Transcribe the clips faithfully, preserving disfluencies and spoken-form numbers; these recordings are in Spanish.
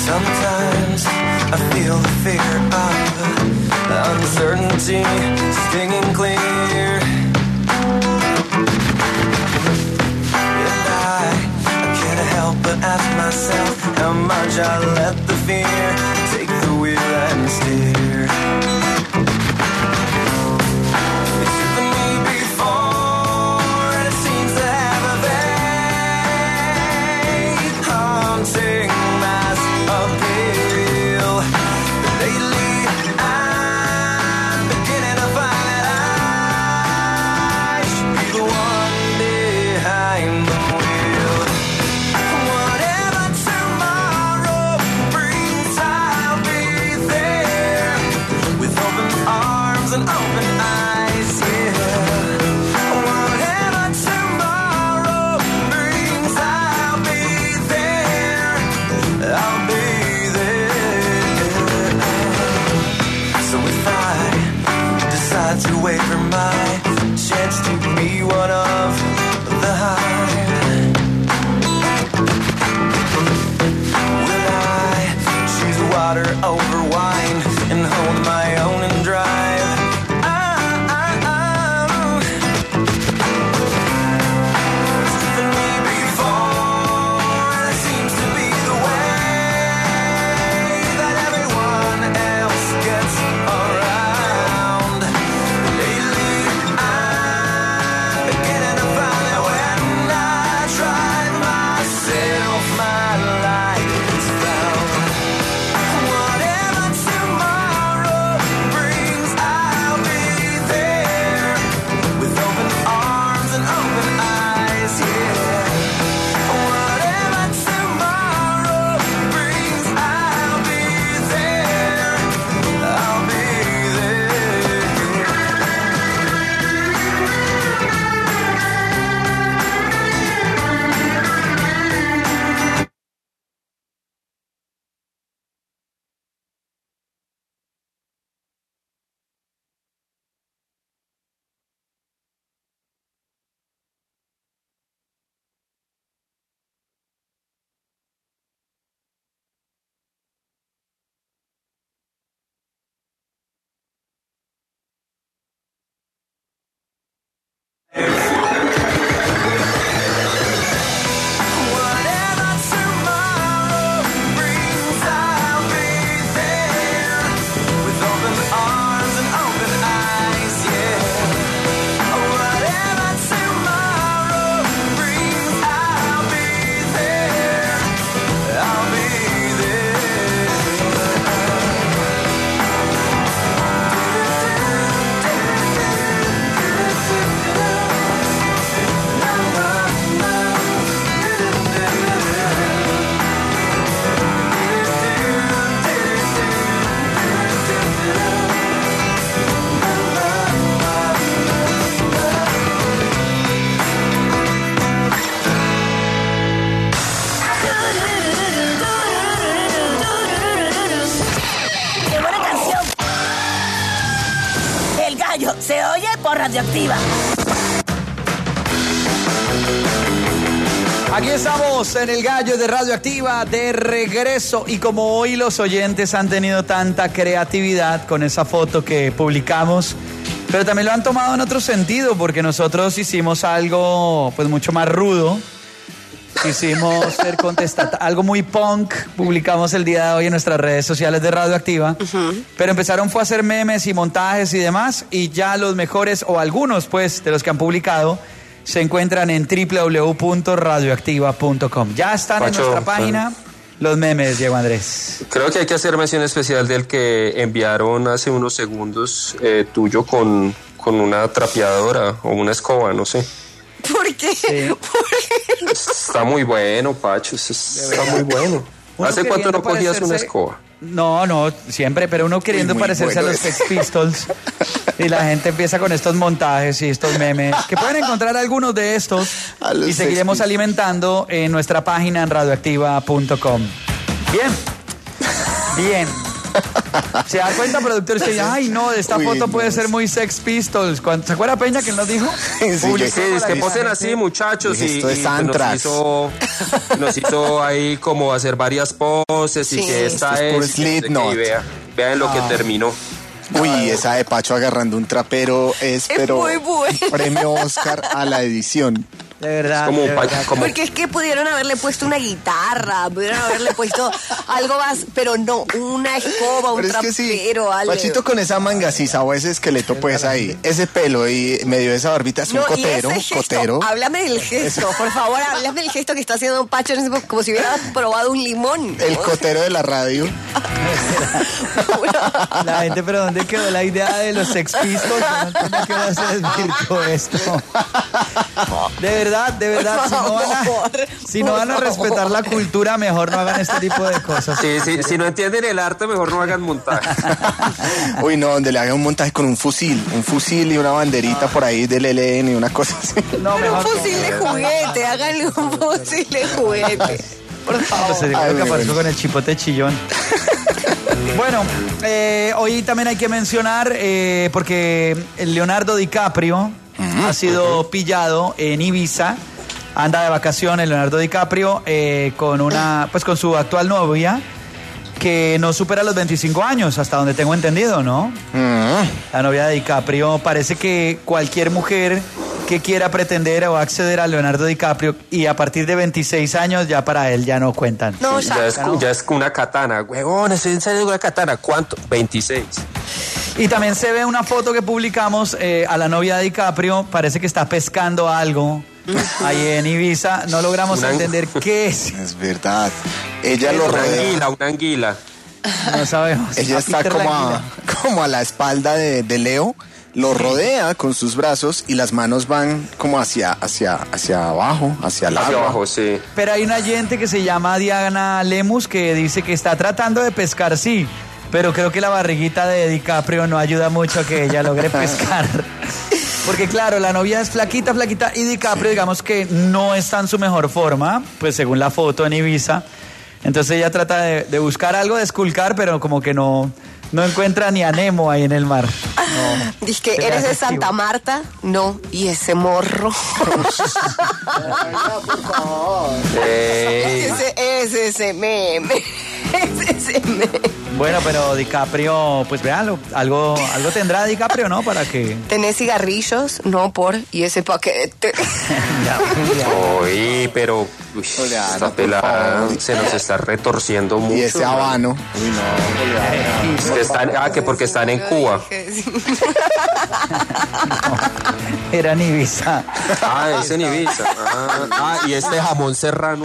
Sometimes I feel the fear of uncertainty stinging clear. And I, I can't help but ask myself how much I let the fear take the wheel and steer. It's driven me before, and it seems to have a vague haunting mass appeal. But lately I'm beginning to find that I should be the one behind the wheel. Whatever tomorrow brings, I'll be there with open arms and open eyes, yeah. Whatever tomorrow brings, I'll be there. I'll be there. So if I decide to wait for my chance to be one of the hive, will I choose water over wine and hold my own and drive? Oh, oh, oh. It's driven me before, and it seems to be the way that everyone else gets around. Lately I'm beginning to find that when I drive myself, my light is found. Whatever tomorrow brings, I'll be there with open arms and open eyes, yeah. Whatever tomorrow brings, I'll be there. I'll be Whatever tomorrow brings, I'll be there with open arms and open eyes, yeah. Whatever tomorrow brings, I'll be there. I'll be ¡Qué buena canción! El gallo se oye por Radioactiva. Aquí estamos en el Gallo de Radioactiva de regreso, y como hoy los oyentes han tenido tanta creatividad con esa foto que publicamos, pero también lo han tomado en otro sentido, porque nosotros hicimos algo pues mucho más rudo. Quisimos ser contestata- algo muy punk, publicamos el día de hoy en nuestras redes sociales de Radioactiva, uh-huh. Pero empezaron fue a hacer memes y montajes y demás, y ya los mejores, o algunos pues, de los que han publicado, se encuentran en doble u doble u doble u punto radioactiva punto com. Ya están Pacho, en nuestra página sí. Los memes, Diego Andrés. Creo que hay que hacer mención especial del que enviaron hace unos segundos eh, tuyo con, con una trapeadora o una escoba, no sé. ¿Por qué? Sí. ¿Por qué? Está muy bueno, Pacho, está muy bueno. ¿Hace cuánto no cogías parecerse... una escoba? No, no, siempre, pero uno queriendo muy, muy parecerse bueno a los Sex Pistols. Y la gente empieza con estos montajes y estos memes, que pueden encontrar algunos de estos y seguiremos alimentando en nuestra página en radioactiva punto com. Bien, bien. Se da cuenta, productores, que ya, ay, no, esta Uy, foto puede no. ser muy Sex Pistols. ¿Cuándo- ¿Se acuerda Peña que él nos dijo? Sí, Publicó Sí, es la que misma posen gente. así, muchachos, Dije, y, esto es y, pues, nos Anthrax. hizo, nos hizo ahí como hacer varias poses y Sí. que esta Esto es puro es, y no sé qué, Slipknot. y vea, vean lo que terminó. Uy, esa de Pacho agarrando un trapero es, Es pero muy bueno. premio Oscar a la edición. De verdad. Como de un pa- verdad. como- Porque es que pudieron haberle puesto una guitarra, pudieron haberle puesto algo más, pero no, una escoba, un Pero es que sí, trapero, Ale. Pachito con esa manga sisa o ese esqueleto pues ahí, ese pelo y medio de esa barbita es un No, y cotero, ese gesto, cotero. háblame del gesto, por favor, háblame del gesto que está haciendo Pacho en ese momento, como si hubiera probado un limón. El cotero de la radio. La gente, pero ¿dónde quedó la idea de los Sex Pistols? No entiendo qué hora se desvirtuó esto. De verdad, de verdad, si no van a, si no van a respetar la cultura, mejor no hagan este tipo de cosas. Sí, sí, si no entienden el arte, mejor no hagan montaje. Uy, no, donde le hagan un montaje con un fusil, un fusil y una banderita por ahí del L N y una cosa así. No, Un mejor fusil de juguete, háganle un fusil de juguete. Por favor. Pues se dijo Ay, que muy apareció bueno. con el chipote chillón. Bueno, eh, hoy también hay que mencionar, eh, porque Leonardo DiCaprio ha sido pillado en Ibiza, anda de vacaciones Leonardo DiCaprio eh, con una, pues con su actual novia, que no supera los veinticinco años, hasta donde tengo entendido, ¿no? Mm. La novia de DiCaprio, parece que cualquier mujer que quiera pretender o acceder a Leonardo DiCaprio y a partir de veintiséis años ya para él ya no cuentan. No, Ya es, ya es una katana. Huevón, estoy en serio de una katana. ¿Cuánto? veintiséis. Y también se ve una foto que publicamos eh, a la novia de DiCaprio, parece que está pescando algo ahí en Ibiza, no logramos Una- entender qué es, Es verdad. Ella lo Una rodea. anguila, una anguila. no sabemos. Ella A está Peter como a, Languila. como a la espalda de, de Leo, lo rodea con sus brazos y las manos van como hacia, hacia, hacia abajo, hacia el Hacia agua. abajo, sí. Pero hay una oyente que se llama Diana Lemus que dice que está tratando de pescar, sí, pero creo que la barriguita de DiCaprio no ayuda mucho a que ella logre pescar. Porque claro, la novia es flaquita, flaquita y DiCaprio digamos que no está en su mejor forma, pues según la foto en Ibiza. Entonces ella trata de, de buscar algo, de esculcar, pero como que no, no encuentra ni a Nemo ahí en el mar. No. Dice que Se eres ve de efectivo. Santa Marta, no, y ese morro. Ey. ese, ese, ese meme. Ese, ese meme. Bueno, pero DiCaprio, pues véanlo, algo, algo tendrá DiCaprio, ¿no? Para que... ¿Tenés cigarrillos? No, por, y ese paquete. Ya, ya. Uy, pero uy, Juliana, esta por pelada favor. se nos está retorciendo mucho. Y ese ¿no? habano. Uy, no, Juliana. Es que están, ah, que porque están en Cuba. Era en Ibiza. Ah, es en Ibiza. Ah, ah, y este jamón serrano.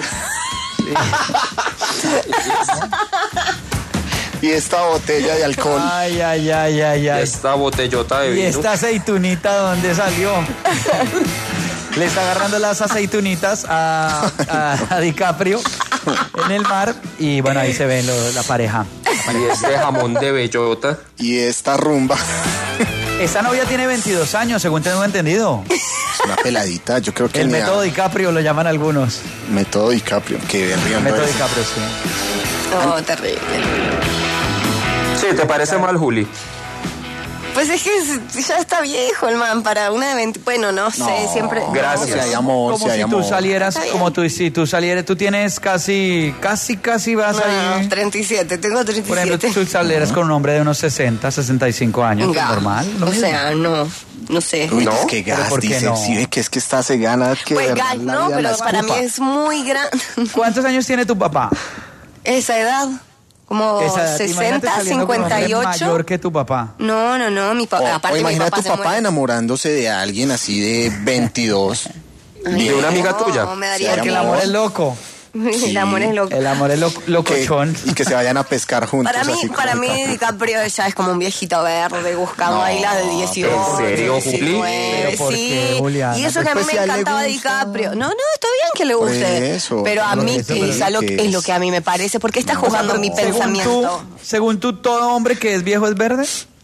Y esta botella de alcohol. Ay, ay, ay, ay, Y ay. esta botellota de ¿Y vino. esta aceitunita dónde salió? Le está agarrando las aceitunitas a, a- a DiCaprio en el mar y bueno, ahí se ve lo- la pareja. Y este jamón de bellota. Y esta rumba. Esta novia tiene veintidós años, según tengo entendido. Es una peladita. Yo creo que El ni a- método DiCaprio lo llaman algunos. método DiCaprio. Que El riendo método eso. DiCaprio, sí. No, terrible. Sí, ¿te parece mal, Juli? Pues es que es- ya está viejo el man para una de veinte. Bueno, no sé, siempre. gracias. Si hay amor, Como si hay si tú amor. salieras, Está bien. como tú, si tú salieras, tú tienes casi, casi, casi vas No, ahí. treinta y siete, tengo treinta y Por ejemplo, siete. tú salieras con un hombre de unos sesenta, sesenta y cinco años, pues, Ya. normal. lo O mismo. sea, no, no sé. Uy, ¿No? es que ¿Pero gas, por qué dice, no? sí, ve que es que esta se gana que Pues de verdad gas, la no, vida la pero para mí escupa. es muy grande. ¿Cuántos años tiene tu papá? Esa edad, como Esa edad, imagínate sesenta, saliendo con un hombre cincuenta y ocho. mayor que tu papá. No, no, no, mi O, papá. o aparte mi imagina papá tu se papá muere. enamorándose de alguien así de veintidós. Ay, de una amiga no, tuya. me daría Sí, Porque el miedo. amor es loco. El amor es loco. El amor es lo- Que- locochón. y que se vayan a pescar juntos. Para mí, así como para mí DiCaprio. DiCaprio ya es como un viejito verde buscando No, ahí las de dieciocho. ¿en serio, Juli? diecinueve, ¿Pero por sí. qué, Juliana? Y eso que a mí Pues me si a él le encantaba de gusta. DiCaprio. No, no, está bien que le Por guste. eso, pero a por mí eso, quizá pero lo ¿qué que es es? lo que a mí me parece, porque está jugando mi Según pensamiento. tú, según tú, todo hombre que es viejo es verde.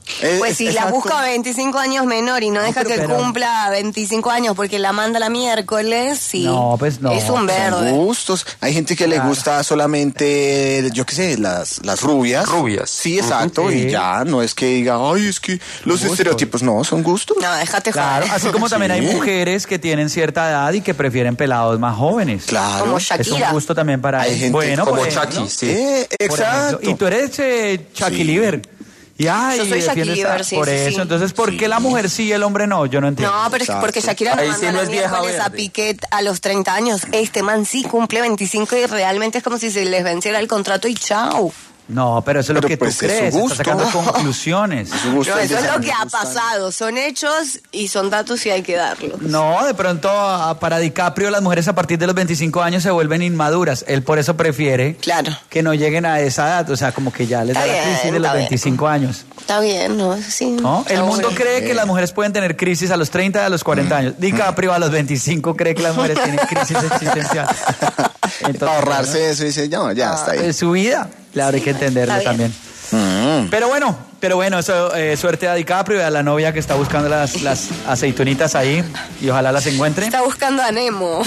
Eh, Pues si la exacto. busca a veinticinco años menor y no deja pero- que pero- cumpla veinticinco años porque la manda la miércoles, sí. No, pues no. Es un Son verde. gustos. Hay gente que le Claro. gusta solamente, yo qué sé, las, las rubias. Rubias. Sí, exacto. Ujú. Sí. Y ya, no es que diga, ay, es que los Gustos. estereotipos, no, son gustos. No, déjate Claro, joder. así como también hay Sí. mujeres que tienen cierta edad y que prefieren pelados más jóvenes. Claro. Como Es un Shakira. gusto también para Hay ellos. gente Bueno, Como por ejemplo, Chucky, sí. Eh, por exacto. ejemplo. Y tú eres eh, Chucky Sí. Liver. Y, ay, Yo soy defiendes Chucky a- Liver, sí, Por sí, eso, sí. entonces, ¿por qué Sí. la mujer sí y el hombre no? Yo no entiendo. No, pero es que Exacto. porque Shakira no Ahí manda sí no la es vieja miércoles a verde. Piqué a los treinta años. Este man sí cumple veinticinco y realmente es como si se les venciera el contrato y chao. No, pero eso es lo Pero que pues tú es su crees. gusto. Estás sacando conclusiones. Su gusto No, es eso es de- lo que ha gustan. pasado. Son hechos y son datos y hay que darlos. No, de pronto a- para DiCaprio las mujeres a partir de los veinticinco años se vuelven inmaduras. Él por eso prefiere Claro. que no lleguen a esa edad. O sea, como que ya les da Está la bien, crisis de los está bien. veinticinco años. Está bien, ¿no? Sí. ¿No? El Está mundo bueno. cree que las mujeres pueden tener crisis a los treinta y a los cuarenta años. DiCaprio a los veinticinco cree que las mujeres tienen crisis existencial. Entonces, Para ahorrarse eso, dice, no, ya está ahí. es su vida. Claro, hay que entenderlo Está bien. también. Mm. Pero bueno, pero bueno, eso, eh, suerte a DiCaprio y a la novia que está buscando las, las aceitunitas ahí y ojalá las encuentre. Está buscando a Nemo.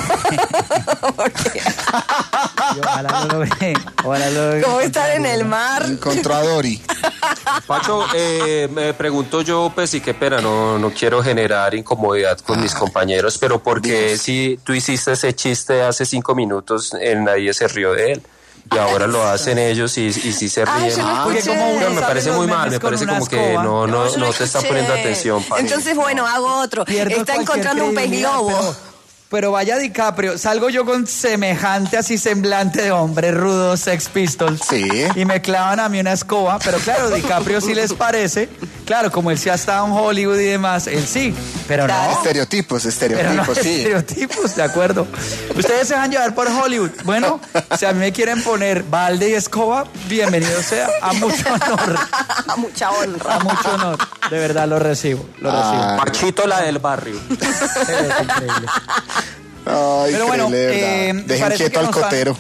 Porque Y ojalá lo logre. Ojalá lo logre. como estar en el mar. Encontró a Dory. Pacho, eh, me pregunto yo, pues sí, qué pena, no, no quiero generar incomodidad con mis compañeros, pero ¿por qué si tú hiciste ese chiste hace cinco minutos, eh, nadie se rió de él? Y ahora lo hacen ellos y, y sí se Ay, ríen. yo no Porque escuché. como uno No, me sabe parece los muy mal, memes me con parece una como que escoba. no, no, yo no te está escuché. poniendo atención, Pani. Entonces, bueno, hago otro. Pierdo Está cualquier encontrando un pez credibilidad, globo. Pero, pero vaya DiCaprio, salgo yo con semejante así semblante de hombre rudo, Sex Pistols. Sí. Y me clavan a mí una escoba, pero claro, DiCaprio sí les parece. Claro, como él sí ha estado en Hollywood y demás, él sí, pero no. Claro. Estereotipos, Pero no estereotipos, sí. estereotipos, de acuerdo. Ustedes se dejan llevar por Hollywood. Bueno, si a mí me quieren poner balde y escoba, bienvenido sea. A mucho honor. Mucha honra. A mucho honor. De verdad lo recibo. Lo recibo. Ah. Pachito, la del barrio. Es increíble. Ay, Pero bueno, increíble, de eh, verdad. Dejen parece quieto que al nos han- cotero.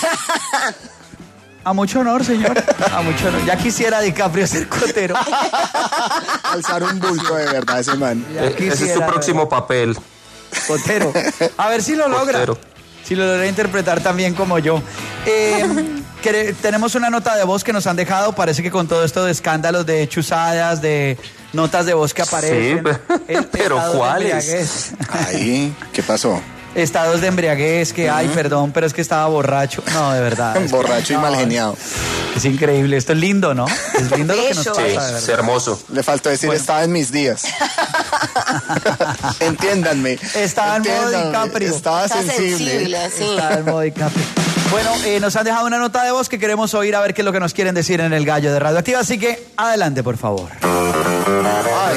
A mucho honor, señor. A mucho honor. Ya quisiera DiCaprio ser cotero. Alzar un bulto de verdad ese man. Ya Eh, Ese es quisiera, tu próximo papel. Cotero. A ver si lo logra. Cotero. Si lo logra interpretar tan bien como yo. Eh, quere- tenemos una nota de voz que nos han dejado. Parece que con todo esto de escándalos, de chuzadas, de notas de voz que aparecen. Sí, pero estados de ¿cuáles? embriaguez. Ay, ¿qué pasó? Estados de embriaguez que, ay, perdón, pero es que estaba borracho. No, de verdad. es que- Borracho y no, mal geniado. Es increíble. Esto es lindo, ¿no? Es lindo lo que nos Bello. pasa, Sí, de verdad. es hermoso. Le faltó decir, Bueno. estaba en mis días. Entiéndanme. Estaba en modo Entiéndanme. DiCaprio. Estaba Está sensible. sensible, sí. Está en modo DiCaprio. Bueno, eh, nos han dejado una nota de voz que queremos oír a ver qué es lo que nos quieren decir en el gallo de Radioactiva. Así que adelante, por favor. Ay.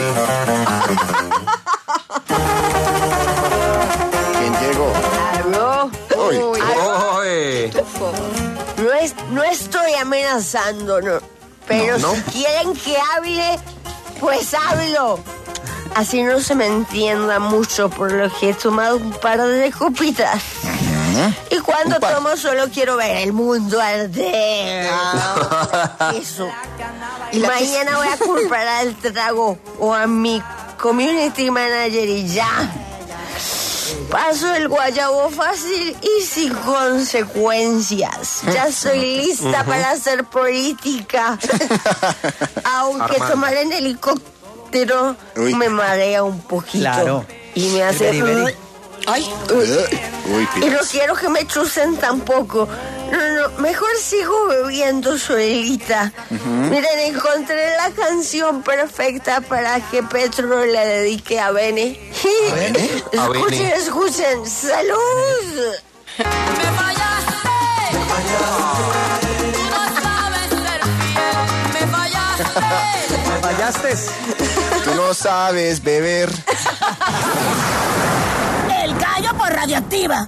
¿Quién llegó? Aló. Uy. Uy, Oye, No, es, no estoy amenazando, no. Pero No, no. si quieren que hable, pues hablo. Así no se me entienda mucho, por lo que he tomado un par de copitas. Y cuando Un par. tomo solo quiero ver el mundo arder. Eso. Y mañana voy a culpar al trago o a mi community manager y ya. Paso el guayabo fácil y sin consecuencias. Ya estoy lista para hacer política. Aunque Armando. tomar en helicóptero Uy. me marea un poquito. Claro. Y me hace... El beriberi. Ay, uy. Uy, Y no pilas. quiero que me chusen tampoco. No, no, mejor sigo bebiendo solita. Miren, encontré la canción perfecta para que Petro le dedique a Bene. Bene? A Escuchen, Bene. escuchen. ¡Salud! Me fallaste, tú no sabes ser fiel, me fallaste. ¿Me fallaste? Tú no sabes beber. El gallo por Radioactiva.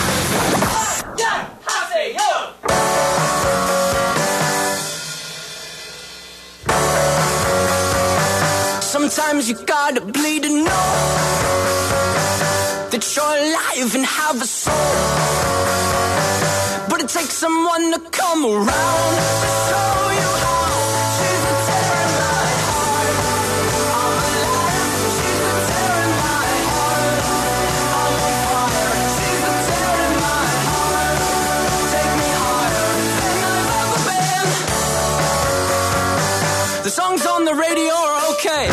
Sometimes you gotta bleed to know that you're alive and have a soul. But it takes someone to come around to show you how. She's a terror in my heart. the radio are okay,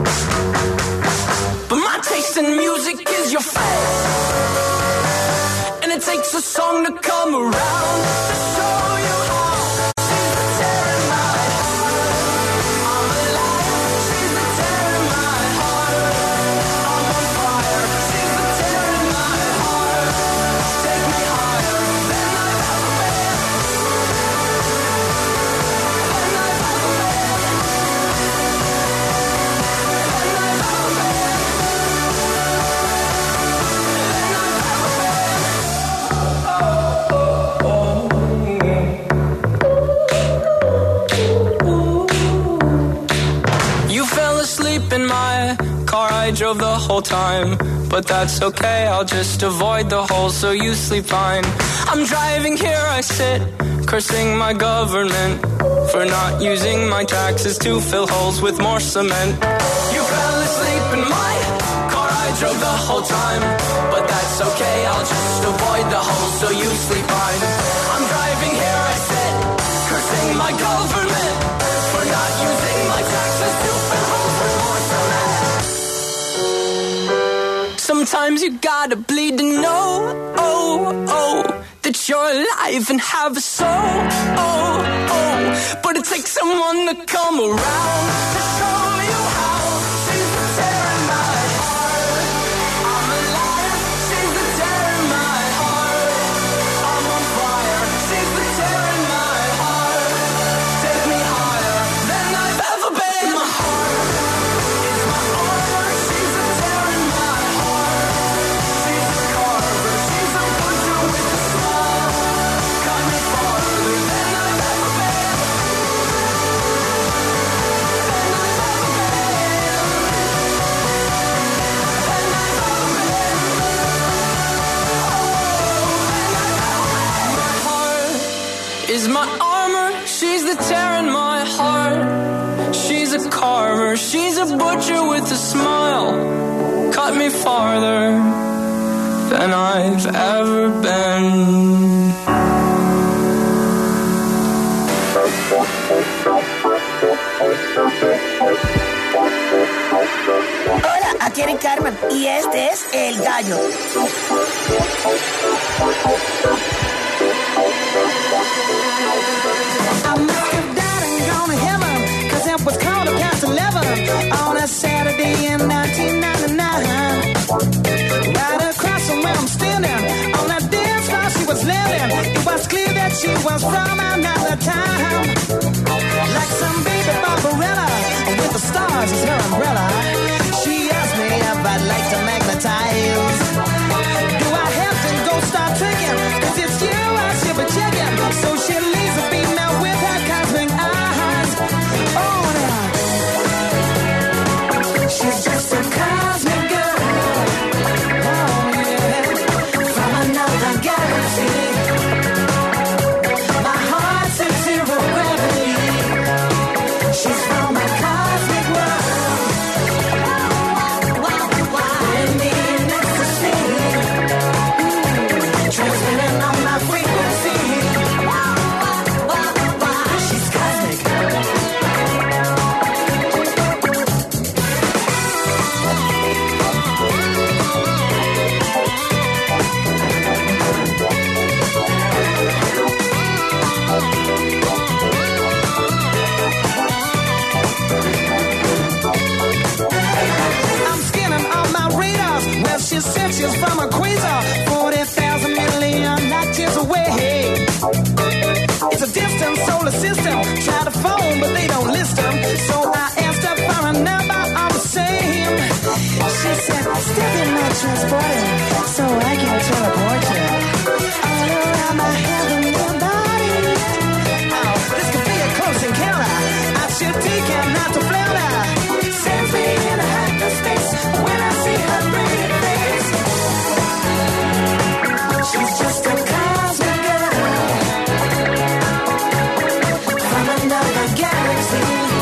but my taste in music is your face. And it takes a song to come around to show you how. She's the tear in my heart. I'm alive. She's the tear in my heart. I'm on fire. She's the tear in my heart. Take me higher than I've ever been. Than I've ever been. Than I've ever been. In my car I drove the whole time, but that's okay, I'll just avoid the hole so you sleep fine. I'm driving here, I sit, cursing my government for not using my taxes to fill holes with more cement. You fell asleep in my car, I drove the whole time, but that's okay, I'll just avoid the hole so you sleep fine. I'm driving here, I sit, cursing my government for not using my taxes to fill holes with more cement. Sometimes you gotta bleed to know, oh, oh, that you're alive and have a soul, oh, oh. But it takes someone to come around to show you how. She's the tear in my heart. I'm alive. She's the tear in my heart. I'm on fire. She's the tear in my heart. Take me higher than I've ever been. My heart is my armor. She's the tear in my heart. She's a carver. She's a butcher with a smile. Cut me farther than I've ever been. Than I've ever been. Than I've ever been. My heart is my armor. She's the tear in my heart. She's a carver. She's a butcher with a smile. Cut me farther than I've ever been. Hola, aquí Eric Carmen y este es El Gallo. I must have died and gone to heaven, 'cause it was quarter past eleven on a Saturday in nineteen ninety-nine. Right across from where I'm standing, on that dance floor she was living. It was clear that she was from another time. Like some baby Barbarella, with the stars as her umbrella. She asked me if I'd like to magnetize. Do I have to go start tricking? 'Cause it's you I should be checking. So she leaves a female with her cosmic eyes. Oh, now. She's just a cosmic girl. Oh, yeah. From another galaxy. My heart's in zero gravity. She's from a cosmic world. In the ecstasy. Transmitting on my frequency. She's cosmic. I'm scanning all my radars. Well, she said she's from a quasar, forty thousand million light years away. It's a distant solar system. Try to phone, but they don't list them. So I asked her for a number all the same. She said, still in my transporter, so I can teleport you all around my heavenly body. Oh, this could be a close encounter. I should take her not to flounder. Sends me in a hyperspace when I see her pretty face. She's just a cosmic girl from another galaxy.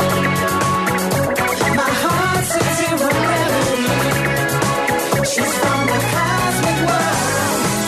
My heart's in zero gravity. She's from the cosmic world.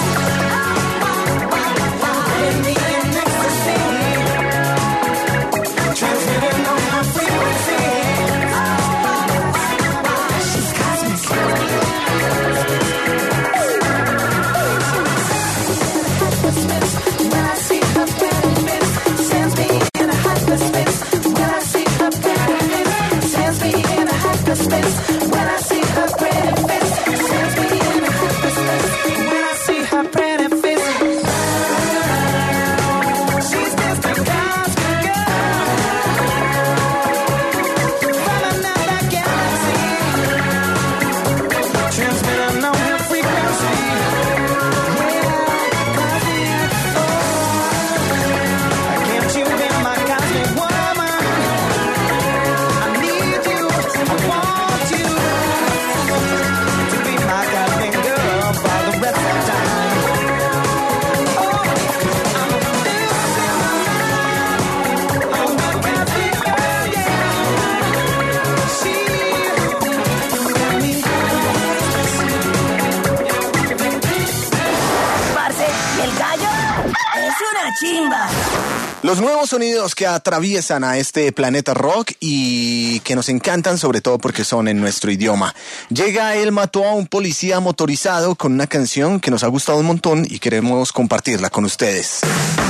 Los nuevos sonidos que atraviesan a este planeta rock y que nos encantan sobre todo porque son en nuestro idioma. Llega Él mató a un policía motorizado con una canción que nos ha gustado un montón y queremos compartirla con ustedes.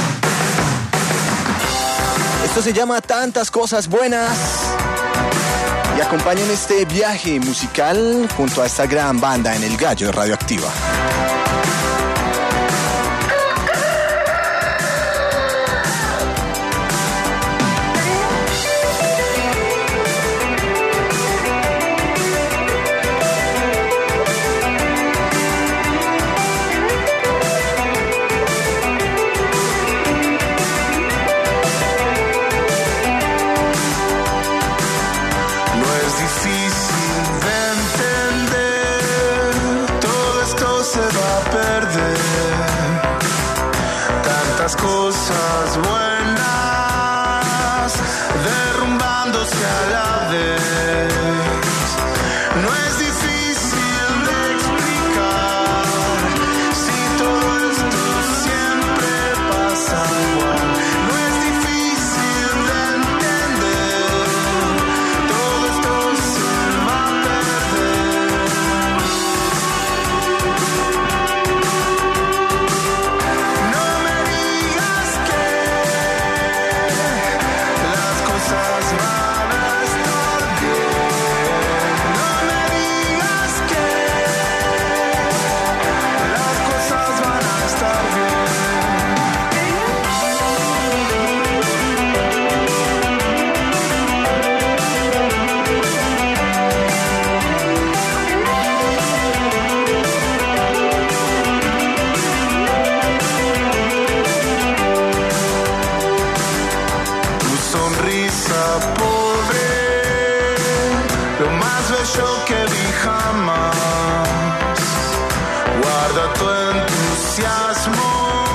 Esto se llama Tantas Cosas Buenas y acompañan este viaje musical junto a esta gran banda en El Gallo de Radioactiva. Cosas buenas derrumbándose a la vez. No es difícil de explicar si todo esto siempre pasa igual. No es difícil de entender, todo esto se va a perder. No me digas que las cosas van a estar bien. No me digas que las cosas van a estar bien. Tu sonrisa pobre, lo más bello que vi jamás. Guarda tu entusiasmo,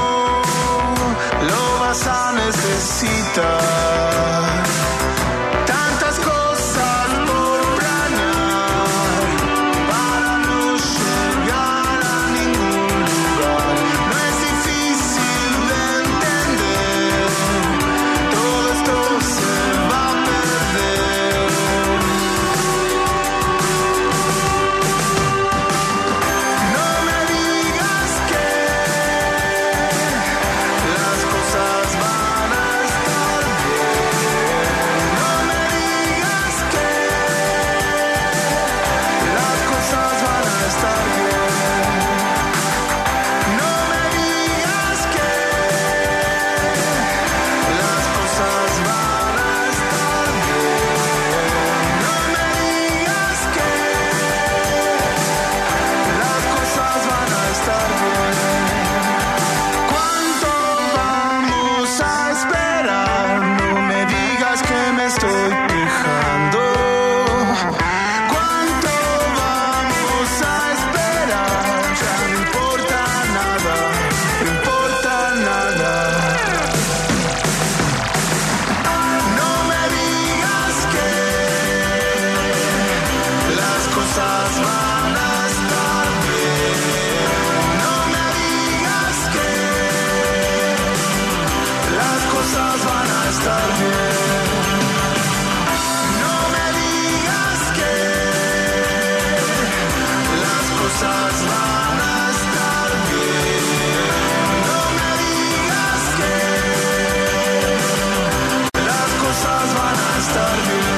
lo vas a necesitar. Tantas cosas por planear para no llegar a ningún lugar. No es difícil de entender, todo esto se va a perder. No me digas que las cosas van a estar bien. No me digas que las cosas van a estar bien. No me digas que las cosas van a estar bien. No me digas que las cosas van a estar bien. ¿Cuánto vamos a esperar? No me digas que me estoy quejando. ¿Cuánto vamos a esperar? Ya no importa nada, no importa nada. No me digas que las cosas van a estar bien. No me digas que las cosas van a estar bien. No me digas que las cosas van a estar bien. No me digas que las cosas van a estar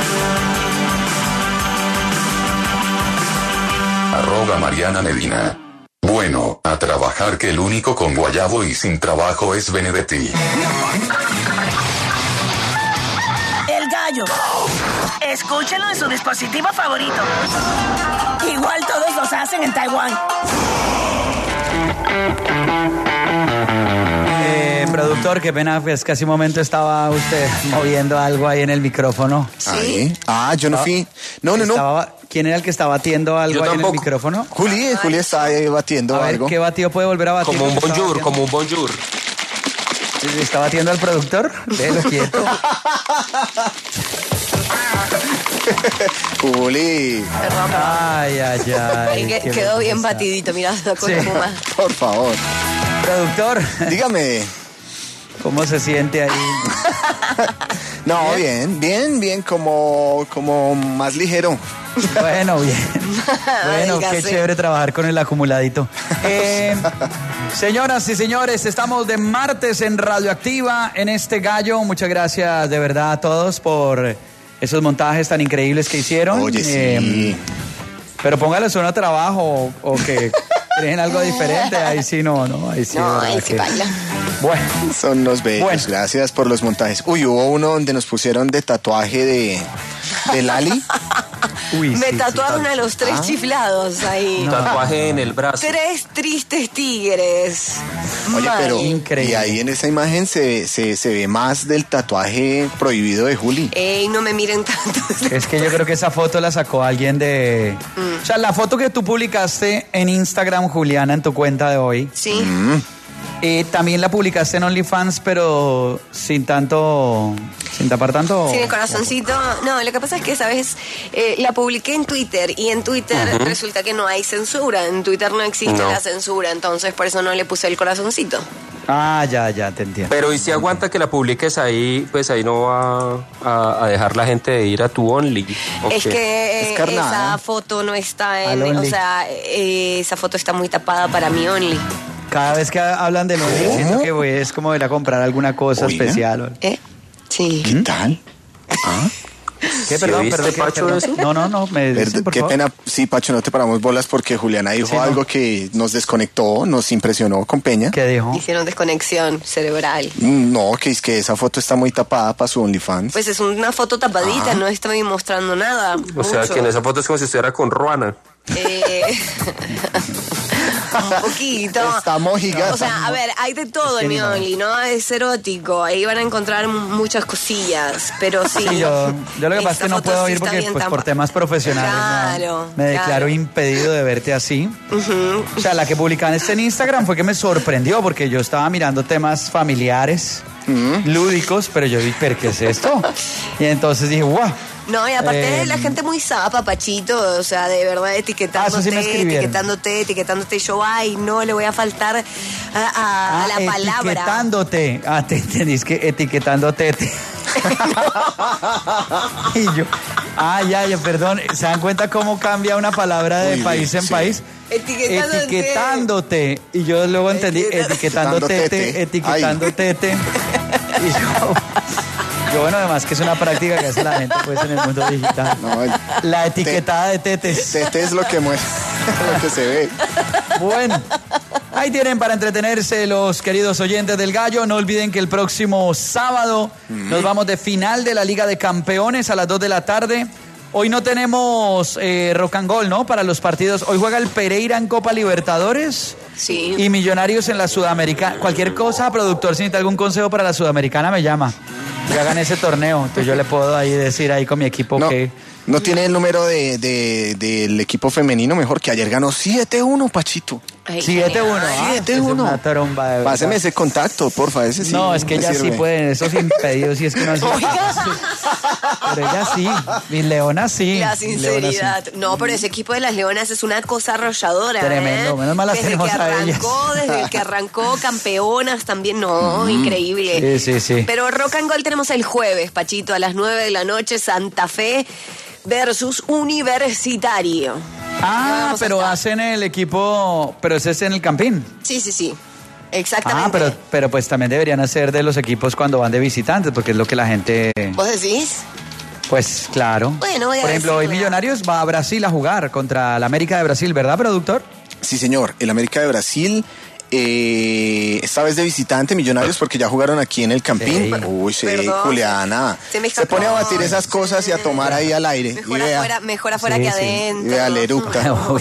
bien. Arroba Mariana Medina. Bueno, a trabajar que el único con guayabo y sin trabajo es Benedetti. El Gallo. Escúchelo en su dispositivo favorito. Igual todos los hacen en Taiwán. Eh, productor, qué pena, pues que hace un momento estaba usted moviendo algo ahí en el micrófono. Ahí. Ah, yo no fui. No, no, no. Estaba- ¿Quién era el que estaba batiendo algo Yo ahí tampoco. en el micrófono? Juli, Juli está ahí batiendo A ver, algo. ¿qué batido puede volver a batir? Como un Estaba bonjour, batiendo- como un bonjour. ¿Está batiendo al productor? Déjelo quieto. Juli, Ay, ay, ay. Que- qué quedó bien vergüenza. batidito, mira, con Sí. espuma. por favor. Productor, Dígame. ¿cómo se siente ahí? No, bien, bien, bien, como, como más ligero. Bueno, bien. Bueno, qué Adelgacé. chévere trabajar con el acumuladito. Eh, señoras y señores, estamos de martes en Radioactiva, en este gallo. Muchas gracias de verdad a todos por esos montajes tan increíbles que hicieron. Oye, sí. Eh, pero póngale suena a trabajo o, o que creen algo diferente. Ahí sí no, no, ahí sí. No, de verdad ahí sí que- baila. Bueno, Son los bellos, Bueno. gracias por los montajes. Uy, hubo uno donde nos pusieron de tatuaje de, de Lali. uy, Me sí, tatuaron a los tres Ah. chiflados ahí. Tatuaje en el brazo. Tres tristes tigres. Oye, Mal. pero Increíble. y ahí en esa imagen se, se, se ve más del tatuaje prohibido de Juli. Ey, no me miren tanto. sí. Es que yo creo que esa foto la sacó alguien de... Mm. O sea, la foto que tú publicaste en Instagram, Juliana, en tu cuenta de hoy. Sí. Eh, también la publicaste en OnlyFans, pero sin tanto, sin tapar tanto. Sin el corazoncito. No, lo que pasa es que, ¿sabes? Eh, la publiqué en Twitter y en Twitter resulta que no hay censura. En Twitter no existe No. la censura, entonces por eso no le puse el corazoncito. Ah, ya, ya, te entiendo. Pero y si aguanta que la publiques ahí, pues ahí no va a, a dejar la gente de ir a tu Only. ¿o Es qué? que Es eh, carnada. esa foto no está en... Al O Only. sea, eh, esa foto está muy tapada para mi Only. Cada vez que hablan de Only, siento que voy es como ir a comprar alguna cosa Oiga. especial. ¿Eh? Sí. ¿Qué tal? Ah, ¿Qué, ¿Sí perdón, oíste, perdón, ¿qué, Pacho, perdón? eso? No, no, no, me Verde- dicen, por qué favor. pena, sí, Pacho, no te paramos bolas porque Juliana dijo Sí, no. algo que nos desconectó, nos impresionó con Peña. ¿Qué dijo? Hicieron desconexión cerebral. No, que es que esa foto está muy tapada para su OnlyFans. Pues es una foto tapadita, no estoy mostrando nada. O sea, mucho. que en esa foto es como si estuviera con Ruana. Eh, un poquito. Está mojigata. O sea, a ver, hay de todo en mi Only, ¿no? Es erótico, ahí van a encontrar muchas cosillas, pero sí. Sí, yo, yo lo que pasa es esta que no foto puedo sí ir está porque bien pues, por tapa- temas profesionales ¿no? Claro, me declaro claro. impedido de verte así. O sea, la que publicaste en Instagram fue que me sorprendió porque yo estaba mirando temas familiares, lúdicos, pero yo dije, ¿pero qué es esto? Y entonces dije, wow. No, y aparte Eh, la gente muy zapa, Pachito, o sea, de verdad etiquetándote, Ah, eso sí me escribieron. etiquetándote, etiquetándote, y yo, ay, no, le voy a faltar a, a- a la palabra. Etiquetándote. Ah, te entendís que etiquetándote. te- y yo, ah, ya, ya, perdón. ¿Se dan cuenta cómo cambia una palabra de Uy, país en sí. país? Etiquetándote. Etiquetándote. Y yo luego entendí, Etiqueta- etiquetándote, Etiquetándote. etiquetándote. Y yo, yo, bueno, además que es una práctica que hace la gente pues en el mundo digital. No, el- La etiquetada de tetes. Tete es lo que muestra, lo que se ve. Bueno, ahí tienen para entretenerse los queridos oyentes del Gallo. No olviden que el próximo sábado nos vamos de final de la Liga de Campeones a las dos de la tarde. Hoy no tenemos eh, rock and roll, ¿no? Para los partidos. Hoy juega el Pereira en Copa Libertadores Sí. y Millonarios en la Sudamericana. Cualquier cosa, productor, si necesita algún consejo para la Sudamericana, me llama. Que hagan ese torneo. Entonces yo le puedo ahí decir ahí con mi equipo No, que... no tiene el número de, de- del equipo femenino mejor, que ayer ganó siete uno, Pachito. Ay, siete uno. genial. Ah, siete es uno. una tromba de verdad. Páseme ese contacto, porfa, ese sí. No, es que me ellas sí sirve. pueden, esos impedidos sí es que no es. Pero ellas sí, mis leonas sí. La mis leonas sí. sinceridad. No, pero ese equipo de las Leonas es una cosa arrolladora. Tremendo, ¿eh? menos mal las desde tenemos que a arrancó, ellas. Desde el que arrancó, campeonas también, no, increíble. Sí, sí, sí. Pero Rock and Roll tenemos el jueves, Pachito, a las nueve de la noche, Santa Fe versus Universitario. Ah, Vamos a pero estar. hacen el equipo, pero ese es en el Campín. Sí, sí, sí. Exactamente. Ah, pero, pero pues también deberían hacer de los equipos cuando van de visitantes, porque es lo que la gente, ¿Vos decís? pues claro. Bueno, voy a Por ejemplo, hoy decirle. Millonarios va a Brasil a jugar contra la América de Brasil, ¿verdad, productor? Sí, señor. El América de Brasil, eh, esta vez de visitante, Millonarios, porque ya jugaron aquí en el Campín. Sí. Uy, sí, Perdón. Juliana. Se me Se escapó. pone a batir esas cosas y a tomar ahí al aire. Mejor y vea, afuera, mejor afuera Sí, que sí. adentro. y vea, le eructa. Uy.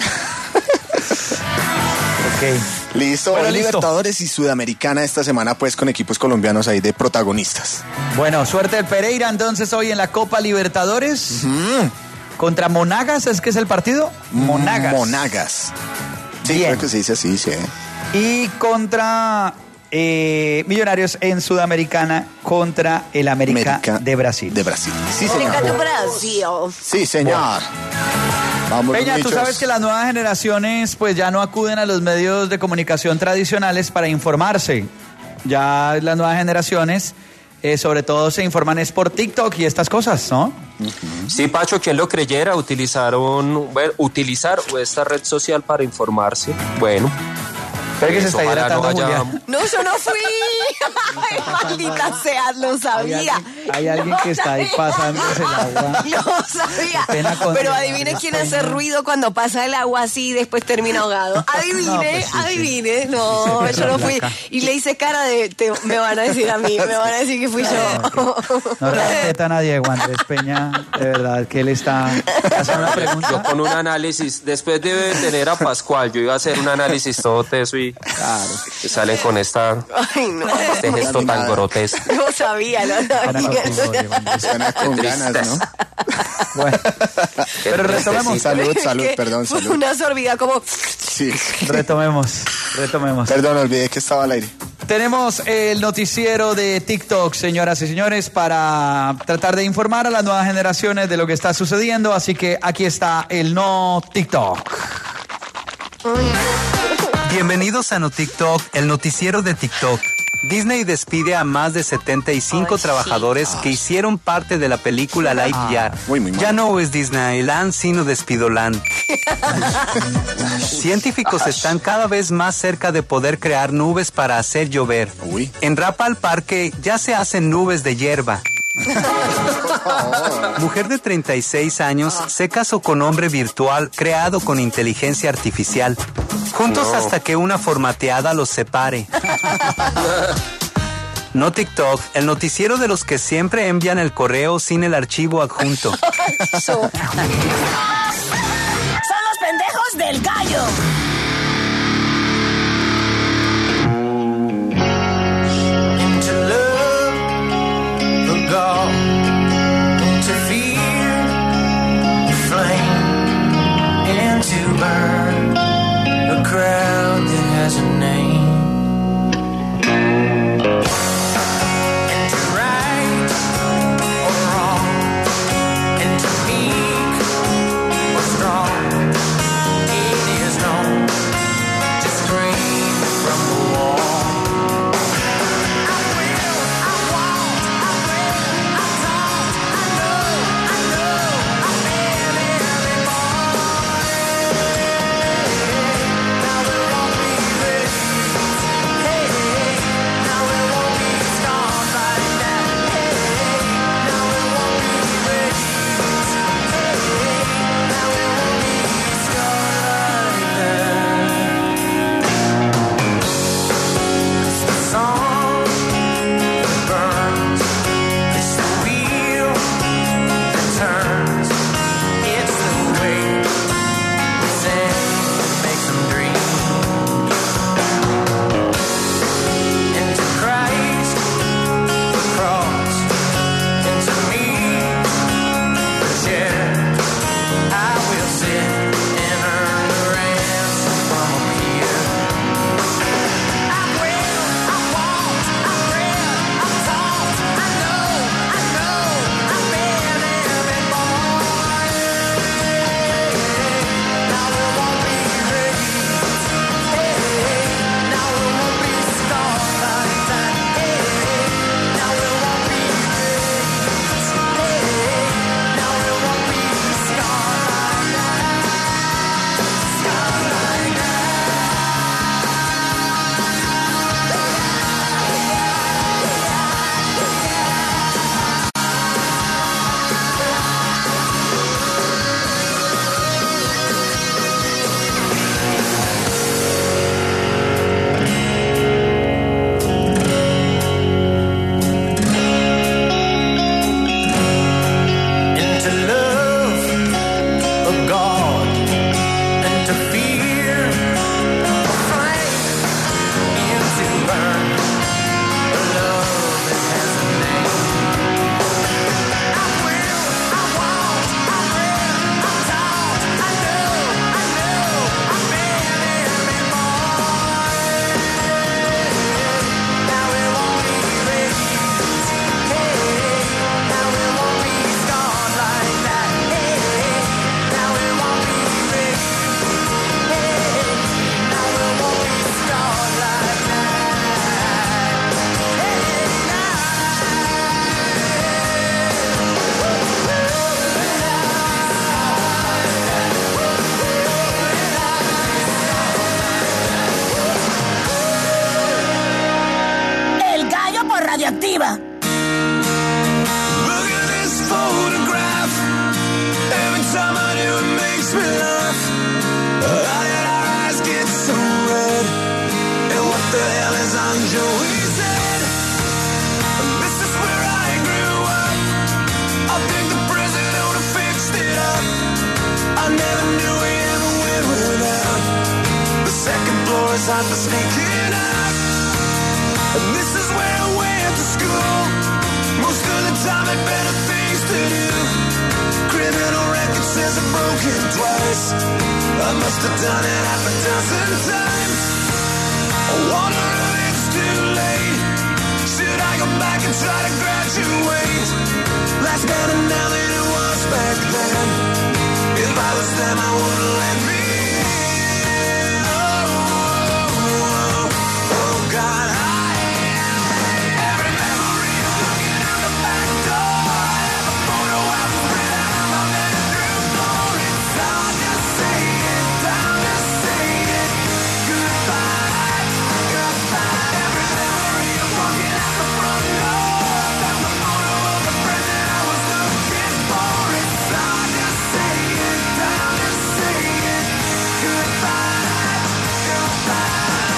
Ok. Listo, Bueno, hoy listo. Libertadores y Sudamericana esta semana pues con equipos colombianos ahí de protagonistas. Bueno, suerte el Pereira entonces hoy en la Copa Libertadores. Contra Monagas, ¿es que es el partido? Monagas. Monagas. Sí, Bien. creo que se dice así, sí. Y contra eh, Millonarios en Sudamericana contra el América, América de Brasil. De Brasil. Sí, América de señor. Brasil. Sí, señor. Vamos, Peña, tú bichos. sabes que las nuevas generaciones pues ya no acuden a los medios de comunicación tradicionales para informarse. Ya las nuevas generaciones eh, sobre todo se informan es por TikTok y estas cosas, ¿no? Sí, Pacho, quien lo creyera, utilizaron, bueno, utilizar esta red social para informarse. Bueno. Pero que se está ojalá hidratando, no haya- Julián. No, yo no fui. Ay, maldita sea, lo Hay sabía. alguien, hay alguien que está ahí pasándose el agua. No sabía. Qué pena con- Pero adivine quién hace ruido cuando pasa el agua así y después termina ahogado. Adivine, No, pues sí, sí. adivine. No, Sí, yo no fui. acá. Y le hice cara de, te- me van a decir a mí, me van a decir que fui yo. No respeta a nadie, Juan Andrés Peña. De verdad que él está haciendo una Yo pregunta. con un análisis, después de tener a Pascual, yo iba a hacer un análisis todo teso y Claro. salen con esta, Ay, no. este gesto tan grotesco. No sabía, no Ana sabía. contigo, Diego Andrés. Suena con ganas, ¿no? Bueno, Qué pero retomemos, Salud, salud, Que perdón, fue salud. una sorbida como... Sí. retomemos, retomemos. Perdón, olvidé que estaba al aire. Tenemos el noticiero de TikTok, señoras y señores, para tratar de informar a las nuevas generaciones de lo que está sucediendo. Así que aquí está el no TikTok. Bienvenidos a No TikTok, el noticiero de TikTok. Disney despide a más de setenta y cinco Ay, sí. trabajadores que hicieron parte de la película Live ya. muy, muy mal. Ya no es Disneyland, sino Despidoland. Científicos están cada vez más cerca de poder crear nubes para hacer llover. Uy. En Rapal Parque ya se hacen nubes de hierba. Mujer de treinta y seis años se casó con hombre virtual creado con inteligencia artificial. Juntos No. hasta que una formateada los separe. No TikTok, el noticiero de los que siempre envían el correo sin el archivo adjunto. Son Son los pendejos del gallo. To love the God, to fear the flame, and to burn a crowd that has a name. And to right or wrong, and to meek or strong, it is known to scream from the wall. I will, I won't, I will, I don't. photograph. Every time I do, it makes me laugh. How did our eyes get so red? And what the hell is on Joey's head? This is where I grew up. I think the president would have fixed it up. I never knew we ever went without. The second floor is hot for sneaking out. And this is where I went to school. Most of the time had better things to do. Criminal record says I've broken twice. I must have done it half a dozen times. I wonder if it's too late. Should I go back and try to graduate? Life's better now than it was back then. If I was them, I wouldn't let me in. Oh, oh, oh, oh God, I every memory of looking out the back door. I have a photo album spread out on my bedroom floor. It's hard to say it, time to say it. Goodbye, goodbye. Every memory of walking out the front door. Found the photo of the present I was looking for. It's hard to say it, time to say it. Goodbye, goodbye.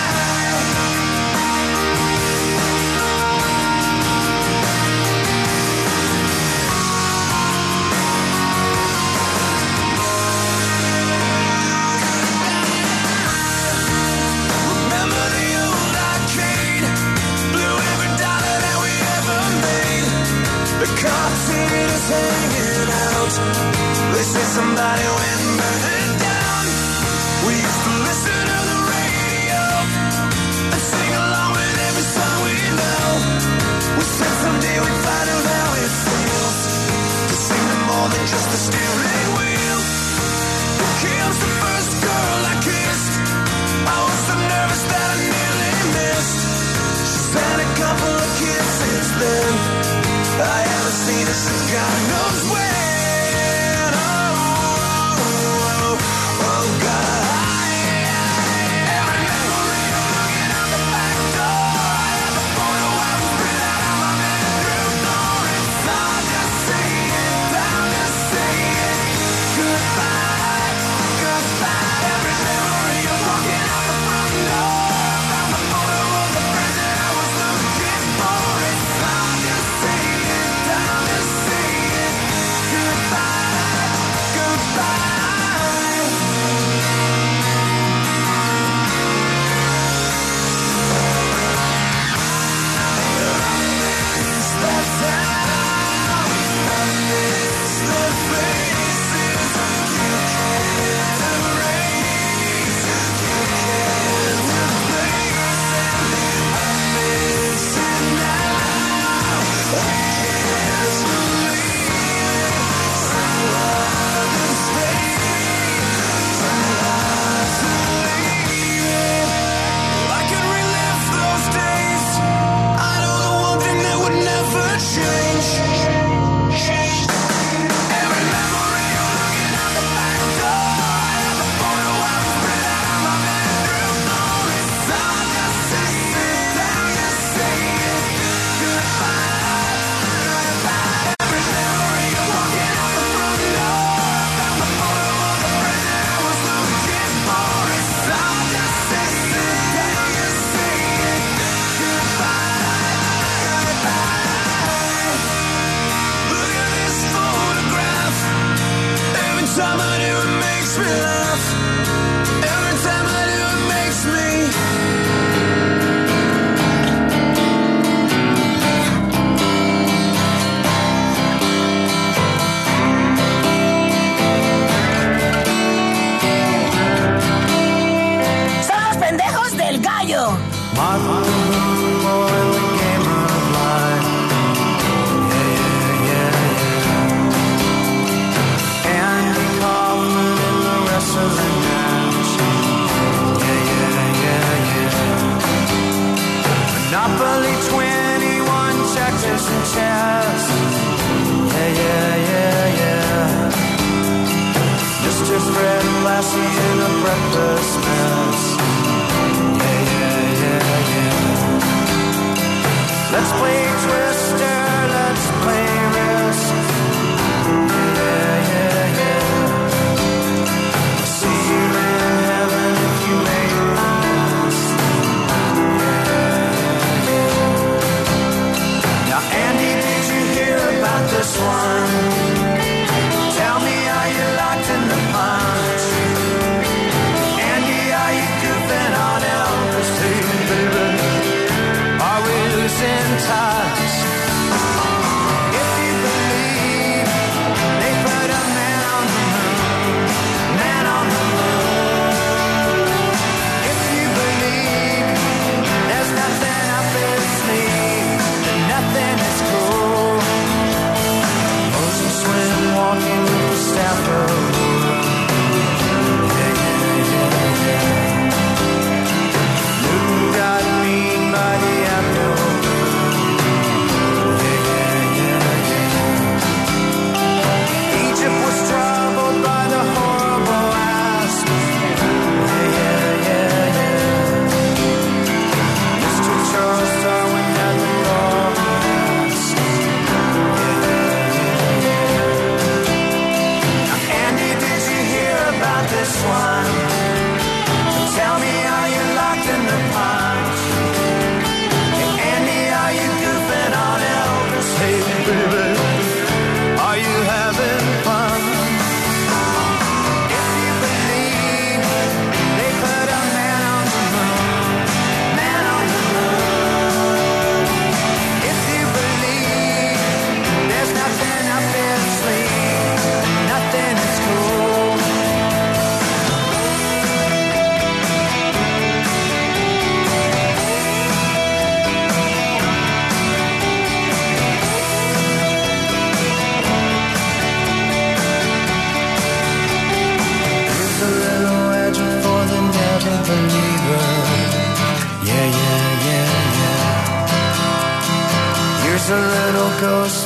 Remember the old arcade? Blew every dollar that we ever made. The cartoon is hanging out. They say somebody went and burned it down. We used to listen to the radio and sing along with every song we know. We said someday we'd find out how it feels to sing to more than just the steering wheel. Kim's the first girl I kissed. I was so nervous that I nearly missed. She's had a couple of kids since then. I haven't seen her since God knows when. Oh, oh, oh, oh God. Every memory of looking out the back door. I have a photo album spread out on my bedroom floor. It's hard to say it, time to say it. Goodbye, goodbye. Every memory of walking out the front door. Found the photo of the present I was looking for. It's hard to say it, time to say it. Goodbye, goodbye. It's that town. I miss the faces you can't erase. You can't replace them. I miss it now. I can't believe it. So hard to stay. So hard to leave it. I could relive those days. I know the one thing that would never change. Every memory of looking out the back door. I have a photo album spread out on my bedroom floor. It's hard to say it, time to say it. Goodbye, goodbye.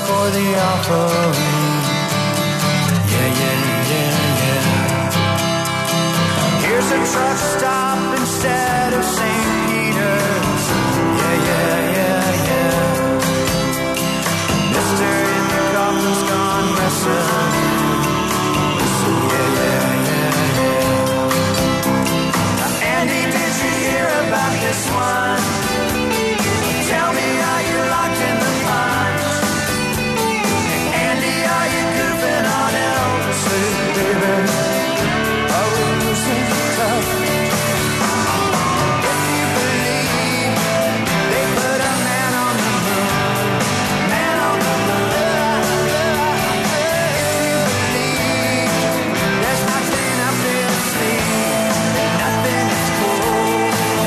for the offering. Yeah, yeah, yeah, yeah. Here's a truck stop instead of Saint Peter's. Yeah, yeah, yeah, yeah. Mister in the coffin's gone missing. Listen, yeah, yeah, yeah, yeah. Now, Andy, did you hear about this one? Tell me, are you locked in the pines? Andy, are you goofing on Elvis? Baby, are we losing touch? If you believe they put a man on the moon, man on the moon. If you believe there's nothing up their sleeve, nothing is cool.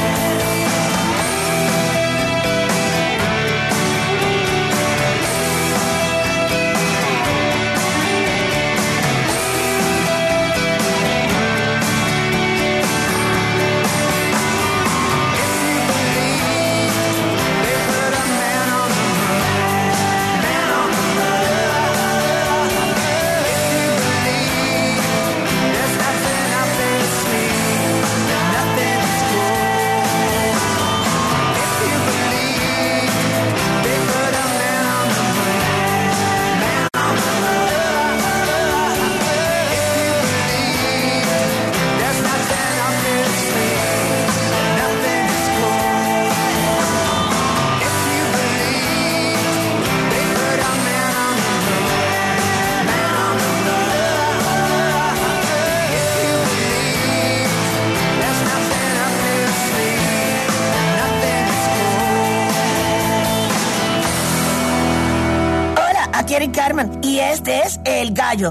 Aquí Eric Carmen y este es El Gallo.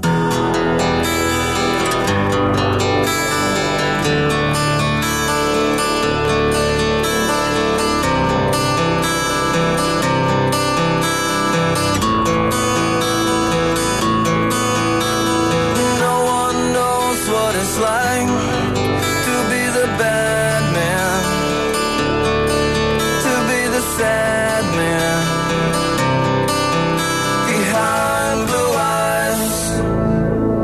No one knows what it's like to be the bad man, to be the sad man behind blue eyes.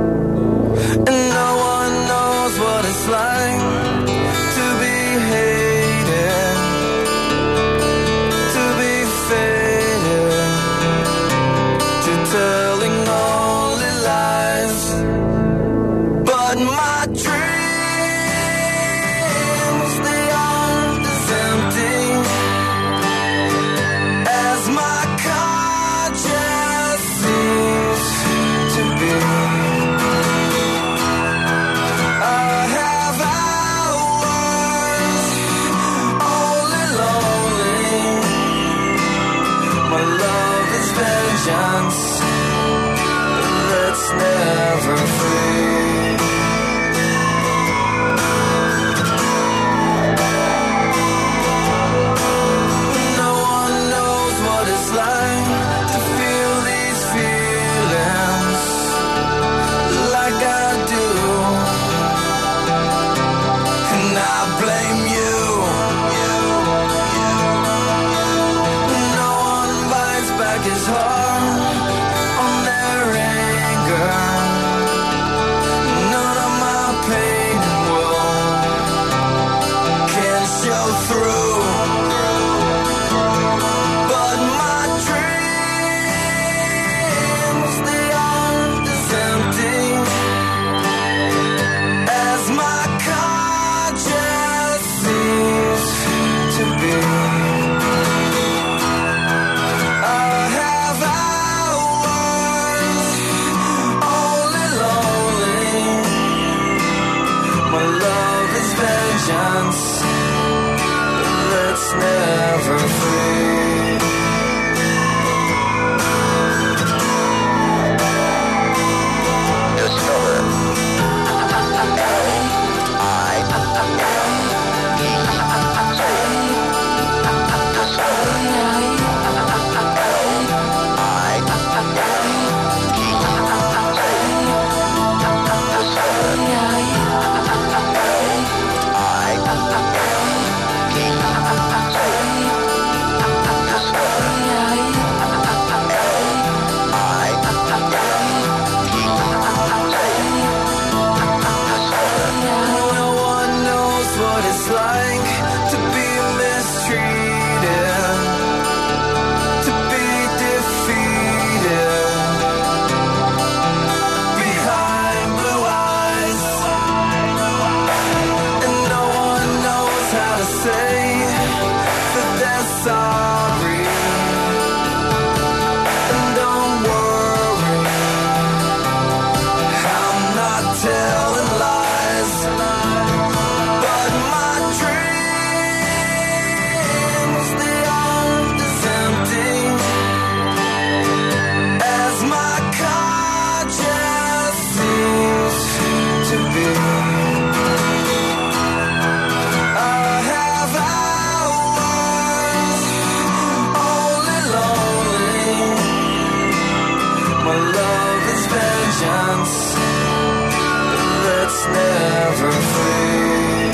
for free.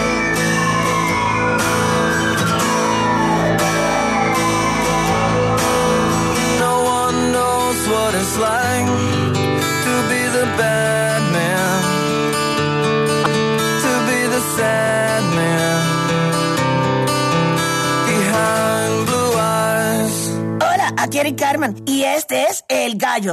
No one knows what it's like to be the bad man, to be the sad man behind blue eyes. Hola, aquí Eric Carmen y este es El Gallo.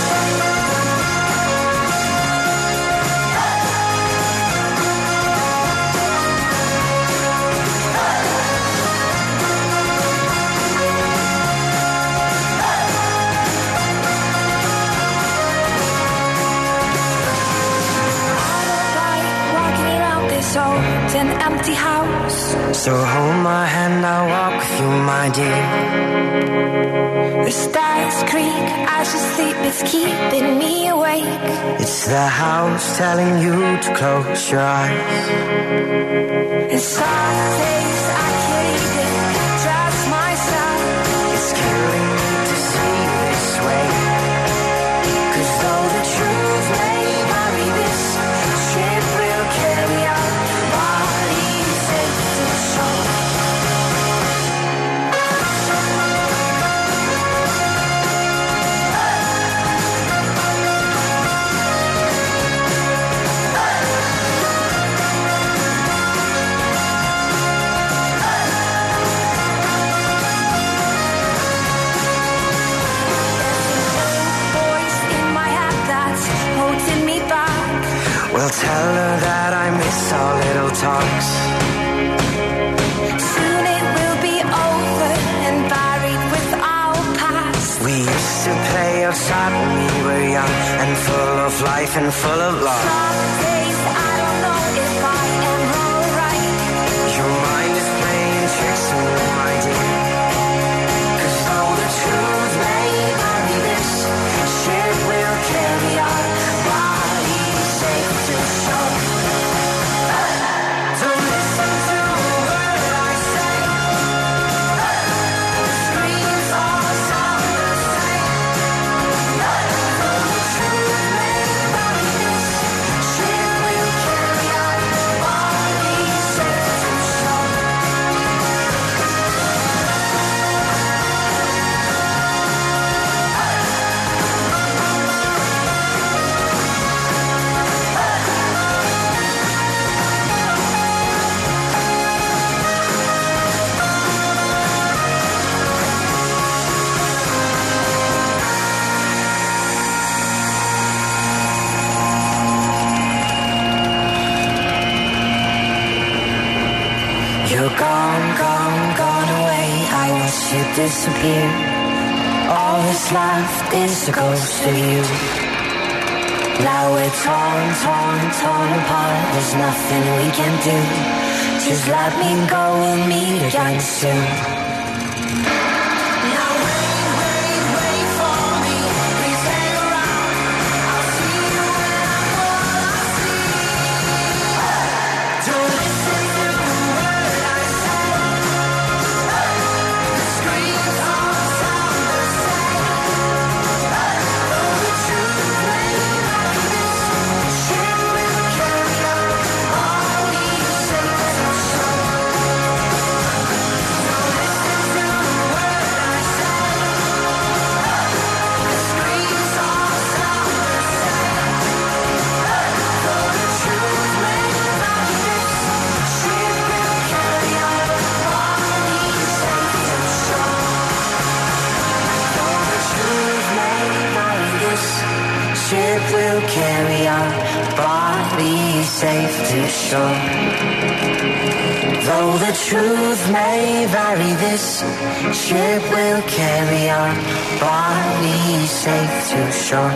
Old and empty house. So hold my hand, I'll walk with you, my dear. The stars creak as you sleep, it's keeping me awake. It's the house telling you to close your eyes. And some days I can't even trust myself. It's killing me to see you this way. 'Cause though the truth may vary, this ship will carry on. Well, tell her that I miss our little talks. Soon it will be over and buried with our past. We used to play outside when we were young and full of life and full of love. Some days I don't know if I am alright. Your mind is playing tricks on me, my dear. 'Cause though the truth may vary, this ship will carry on. You're gone, gone, gone away. I watched you disappear. All that's left is a ghost of you. Now we're torn, torn, torn apart. There's nothing we can do. Just let me go, we'll meet again soon. Will carry our bodies safe to shore. Though the truth may vary, this ship will carry our bodies safe to shore.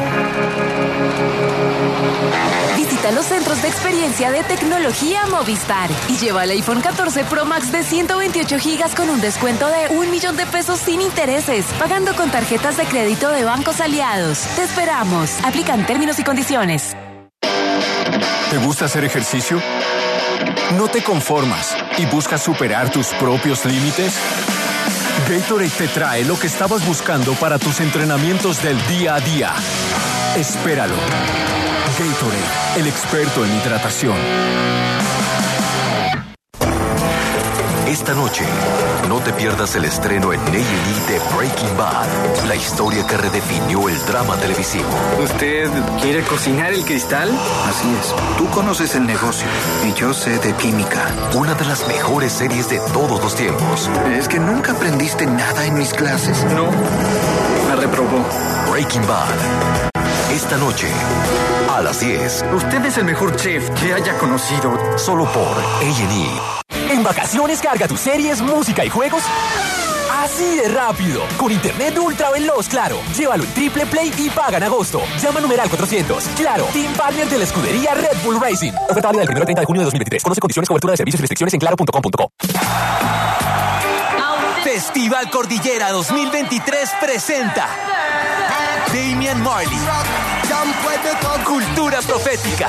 Visita los centros de experiencia de tecnología Movistar y lleva el iPhone catorce Pro Max de ciento veintiocho gigas con un descuento de un millón de pesos sin intereses, pagando con tarjetas de crédito de bancos aliados. Te esperamos. Aplican términos y condiciones. ¿Te gusta hacer ejercicio? ¿No te conformas y buscas superar tus propios límites? Gatorade te trae lo que estabas buscando para tus entrenamientos del día a día. Espéralo. Gatorade, el experto en hidratación. Esta noche, no te pierdas el estreno en A and E de Breaking Bad, la historia que redefinió el drama televisivo. ¿Usted quiere cocinar el cristal? Así es. Tú conoces el negocio y yo sé de química. Una de las mejores series de todos los tiempos. ¿Es que nunca aprendiste nada en mis clases? No. Me reprobó. Breaking Bad. Esta noche, a las diez. Usted es el mejor chef que haya conocido. Solo por A and E. En vacaciones carga tus series, música y juegos así de rápido. Con internet ultra veloz Claro. Llévalo en Triple Play y paga en agosto. Llama a numeral cuatrocientos. Claro, Team Partner de la escudería Red Bull Racing. Oferta válida del primero al treinta de junio de dos mil veintitrés. Conoce condiciones, cobertura de servicios y restricciones en claro punto com punto co. Festival Cordillera dos mil veintitrés presenta Damian Marley, Cultura Profética,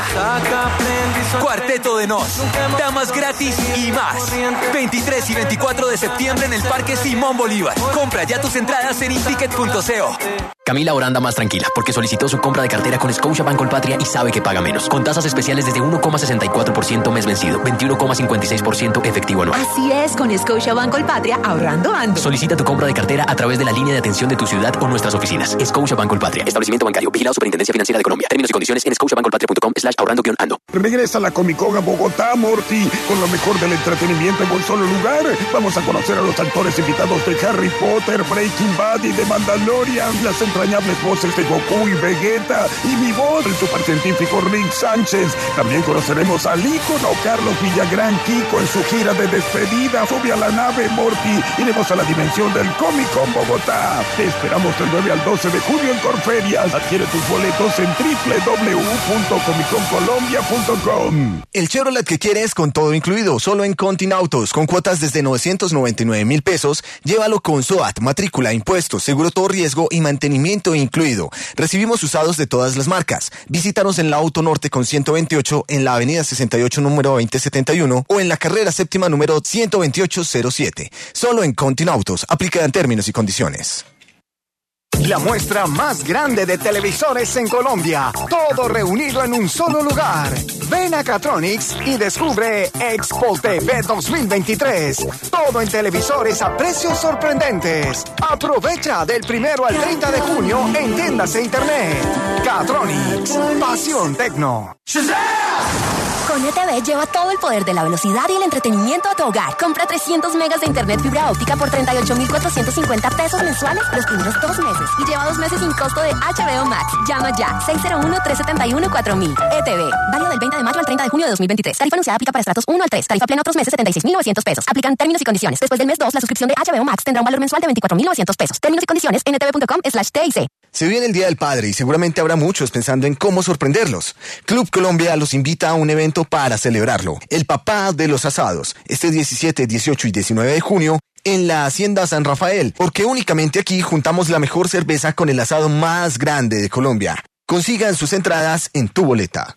Cuarteto de Nos, Damas Gratis y más. veintitrés y veinticuatro de septiembre en el Parque Simón Bolívar. Compra ya tus entradas en inticket punto co. Camila ahora anda más tranquila porque solicitó su compra de cartera con Scotiabank Colpatria y sabe que paga menos. Con tasas especiales desde uno coma sesenta y cuatro por ciento mes vencido, veintiuno coma cincuenta y seis por ciento efectivo anual. Así es, con Scotiabank Colpatria ahorrando ando. Solicita tu compra de cartera a través de la línea de atención de tu ciudad o nuestras oficinas. Scotiabank Colpatria, establecimiento bancario, vigilado Superintendencia Financiera de Colombia. Términos y condiciones en scotiabank colpatria punto com slash ahorrando guión ando. Regresa la Comic Con a Bogotá, Morty, con lo mejor del entretenimiento en un solo lugar. Vamos a conocer a los actores invitados de Harry Potter, Breaking Bad y de Mandalorian, las entrañables voces de Goku y Vegeta, y mi voz, el supercientífico Rick Sánchez. También conoceremos al ícono Carlos Villagrán Kiko en su gira de despedida. Sube a la nave, Morty, iremos a la dimensión del Comic Con Bogotá. Te esperamos del nueve al doce de junio en Corferias. Adquiere tus boletos en doble u doble u doble u punto comic con colombia punto com. El Chevrolet que quieres con todo incluido, solo en Continautos, con cuotas desde novecientos noventa y nueve mil pesos. Llévalo con S O A T, matrícula, impuestos, seguro todo riesgo y mantenimiento incluido. Recibimos usados de todas las marcas. Visítanos en la Auto Norte con ciento veintiocho, en la avenida sesenta y ocho número veinte setenta y uno o en la carrera séptima número ciento veintiocho cero siete. Solo en Continautos. Aplican términos y condiciones. La muestra más grande de televisores en Colombia, todo reunido en un solo lugar. Ven a Catronics y descubre Expo T V dos mil veintitrés. Todo en televisores a precios sorprendentes. Aprovecha del primero al treinta de junio en tiendas e internet. Catronics, pasión tecno. Con E T V lleva todo el poder de la velocidad y el entretenimiento a tu hogar. Compra trescientos megas de internet fibra óptica por treinta y ocho mil cuatrocientos cincuenta pesos mensuales los primeros dos meses. Y lleva dos meses sin costo de H B O Max. Llama ya, seis cero uno, tres siete uno, cuatro mil. E T V. Válido del veinte de mayo al treinta de junio de dos mil veintitrés. Tarifa anunciada aplica para estratos uno al tres. Tarifa plena otros meses setenta y seis mil novecientos pesos. Aplican términos y condiciones. Después del mes dos, la suscripción de H B O Max tendrá un valor mensual de veinticuatro mil novecientos pesos. Términos y condiciones en etv punto com slash T I C. Se viene el Día del Padre y seguramente habrá muchos pensando en cómo sorprenderlos. Club Colombia los invita a un evento para celebrarlo. El Papá de los Asados, este diecisiete, dieciocho y diecinueve de junio, en la Hacienda San Rafael, porque únicamente aquí juntamos la mejor cerveza con el asado más grande de Colombia. Consigan sus entradas en tu boleta.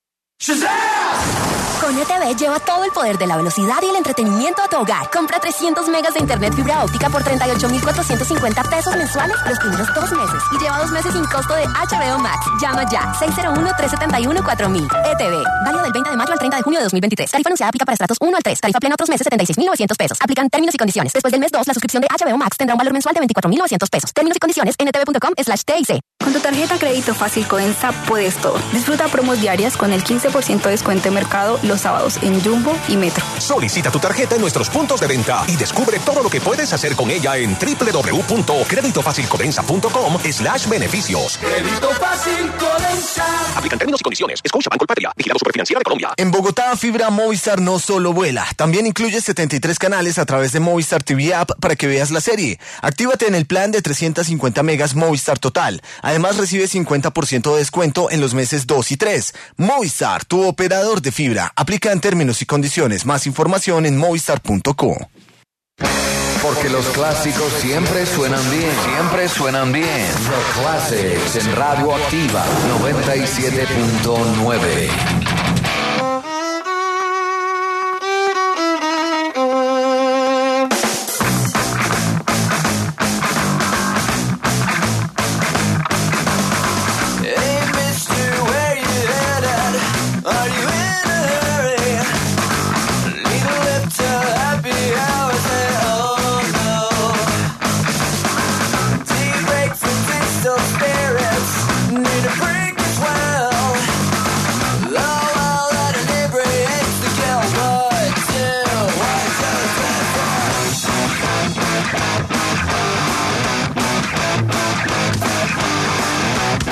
Con E T V lleva todo el poder de la velocidad y el entretenimiento a tu hogar. Compra trescientos megas de internet fibra óptica por treinta y ocho mil cuatrocientos cincuenta pesos mensuales los primeros dos meses. Y lleva dos meses sin costo de H B O Max. Llama ya, seis cero uno, tres siete uno, cuatro mil. E T V. Válido del veinte de mayo al treinta de junio de dos mil veintitrés. Tarifa anunciada aplica para estratos uno al tres. Tarifa plena otros meses setenta y seis mil novecientos pesos. Aplican términos y condiciones. Después del mes dos, la suscripción de H B O Max tendrá un valor mensual de veinticuatro mil novecientos pesos. Términos y condiciones en etv punto com slash T I C. Con tu tarjeta Crédito Fácil Codensa puedes todo. Disfruta promos diarias con el quince por ciento de descuento en mercado los sábados en Jumbo y Metro. Solicita tu tarjeta en nuestros puntos de venta y descubre todo lo que puedes hacer con ella en doble u doble u doble u punto crédito fácil codensa punto com slash beneficios. Crédito Fácil Codensa. Aplican términos y condiciones. Scotiabank Colpatria, vigilado Superfinanciera de Colombia. En Bogotá, fibra Movistar no solo vuela, también incluye setenta y tres canales a través de Movistar T V App para que veas la serie. Actívate en el plan de trescientos cincuenta megas Movistar Total. Además, recibe cincuenta por ciento de descuento en los meses dos y tres. Movistar, tu operador de fibra. Aplica en términos y condiciones. Más información en movistar punto co. Porque los clásicos siempre suenan bien. Siempre suenan bien. The Classics en Radio Activa noventa y siete punto nueve.